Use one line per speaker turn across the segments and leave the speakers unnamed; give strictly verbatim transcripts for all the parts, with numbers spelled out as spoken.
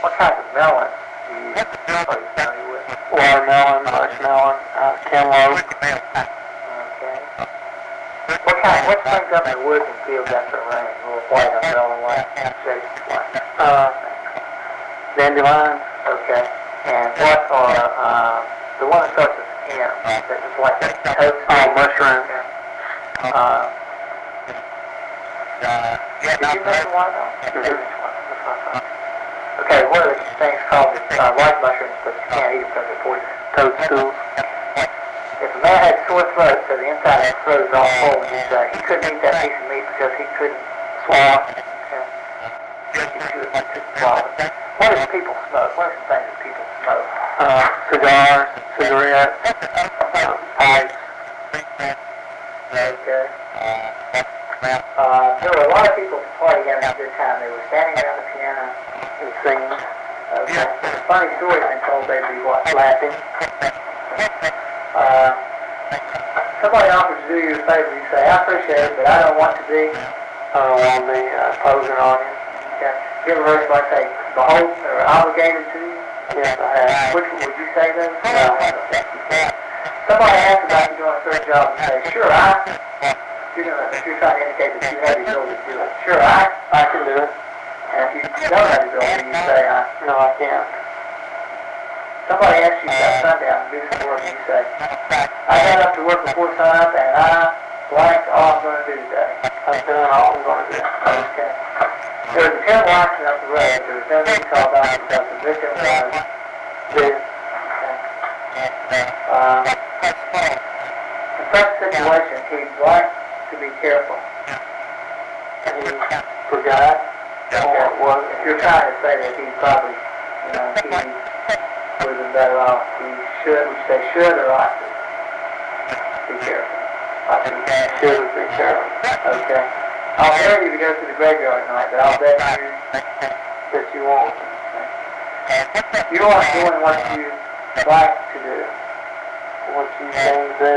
What kinds of melons do you are you familiar with?
Watermelon, mushmelon, uh, cantaloupe.
Okay. What kind? What springs up in the woods and fields after rain? A little white umbrella like shaped like.
Uh, dandelion.
Okay. And what are uh, the one that starts with M? That is like a toast.
Oh, mushroom.
Uh, did you mention watermelon? You did mention watermelon. That's what I thought. Okay, what are the things called uh, white mushrooms, but you can't eat them because they're poisonous?
Toadstools.
If a man had sore throat, so the inside of his throat is all full, and he'd say he couldn't eat that piece of meat because he couldn't swallow it. Okay. He couldn't, he couldn't swallow it. What does people smoke? What are some things that people smoke?
Uh, cigars, cigarettes, uh, pipes.
Okay. Uh, there were a lot of people partying having a good time. They were standing around the piano
And singing.
Okay. Funny story been told they'd be what? Laughing. Uh, somebody offers to do you a favor, you say, I appreciate it, but I don't want to be.
I don't want to be uh, posing on you.
Okay. You ever heard somebody say, beholden or obligated to you?
Yes, I have.
Which one would you say those?
No.
Somebody asks about you doing a certain job and you say, sure, I. You're, gonna, you're trying to indicate that you have the ability to do it. Sure, I.
I can do it.
And if you don't have the ability, you say, I.
No, I can't.
Somebody asks you about sundown to do some work, and you say, I got up to work before sunup, and I blanked all I'm going to do today.
I've done all I'm going to do.
Okay. There was a terrible accident up the road. There was no need to call doctor because the victim was dead. Okay. Um, in such a situation, he'd like to be careful.
And he forgot or it was.
If you're trying to say that he probably, you know, he would have been better off, he should, would you say should or ought to? Be careful. Ought to be careful.
Should be careful.
Okay. I'll dare you to go to the graveyard tonight, but I'll bet you
That you won't.
you aren't doing what you like to do.
What you think to do.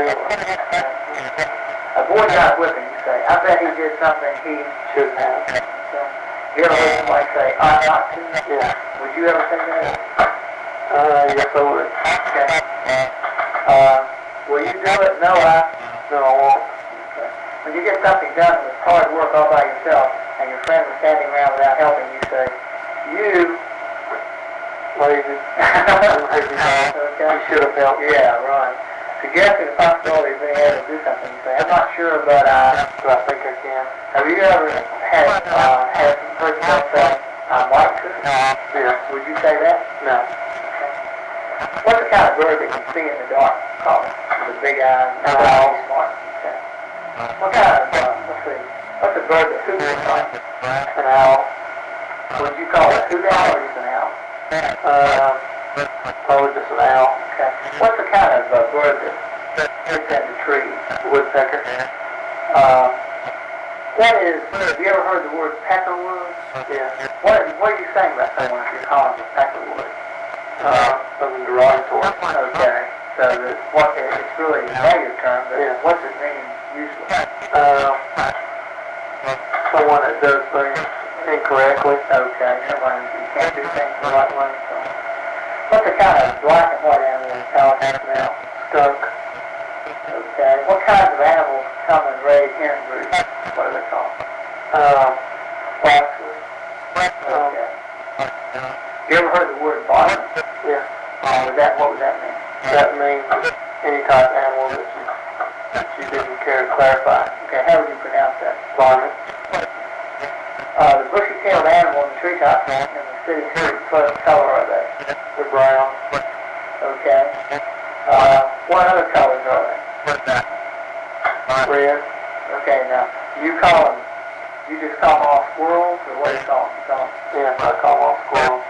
A boy got whipping, you say, I bet he did something he
Should have.
okay. You ever heard somebody say, ought not to?
Yeah.
Would you ever say that?
Uh, yes, I would.
Okay. Uh, will you do it? No, I.
No, I won't.
Okay. When you get something done and it's hard work all by yourself, and your friends are standing around without helping, you say, you.
Lazy.
Okay.
You should have helped.
Yeah, right. Suggesting the possibility of being able to do something, you say, I'm not sure, but I.
But I think I can.
Have you ever had uh, had some person say, I'd like to?
Yeah.
Would you say that?
No.
What's the kind of bird that you see in the dark? Call it with big eyes.
An owl.
Smart. Okay. What kind of, uh, let's see, what's a bird that hoots like?
An owl.
Would you call it a hoot owl or just an owl?
Uh, probably just an owl.
Okay. What's the kind of uh, bird that sits in the trees?
Woodpecker.
Uh, what is, have you ever heard the word peckerwood?
Yeah.
What, is, what are you saying about someone if you're calling them a peckerwood?
Uh, something derogatory.
Okay. So that what, it's really a negative term, but
Yeah.
what's it mean usually?
Uh, someone that does things incorrectly.
Okay, somebody who can't do things the right way. So. What's the kind of black and white animal that Alex smell?
Skunk.
Okay. What kinds of animals come and raise hen broods? What are they called?
Uh, foxes. Um,
Okay. You ever heard the word varmint?
yeah.
Uh, was that, what would that mean?
That means any type of animal that you, that you didn't care to clarify.
Okay, how would you pronounce that?
Varmint.
Uh, the bushy-tailed animal in the treetops in the city streets, what color are they?
They're brown.
Okay. Uh, what other colors are they?
Red.
Okay, now, you call them, you just call them all squirrels, or what do you call them? You call them
Yeah, I call them all squirrels.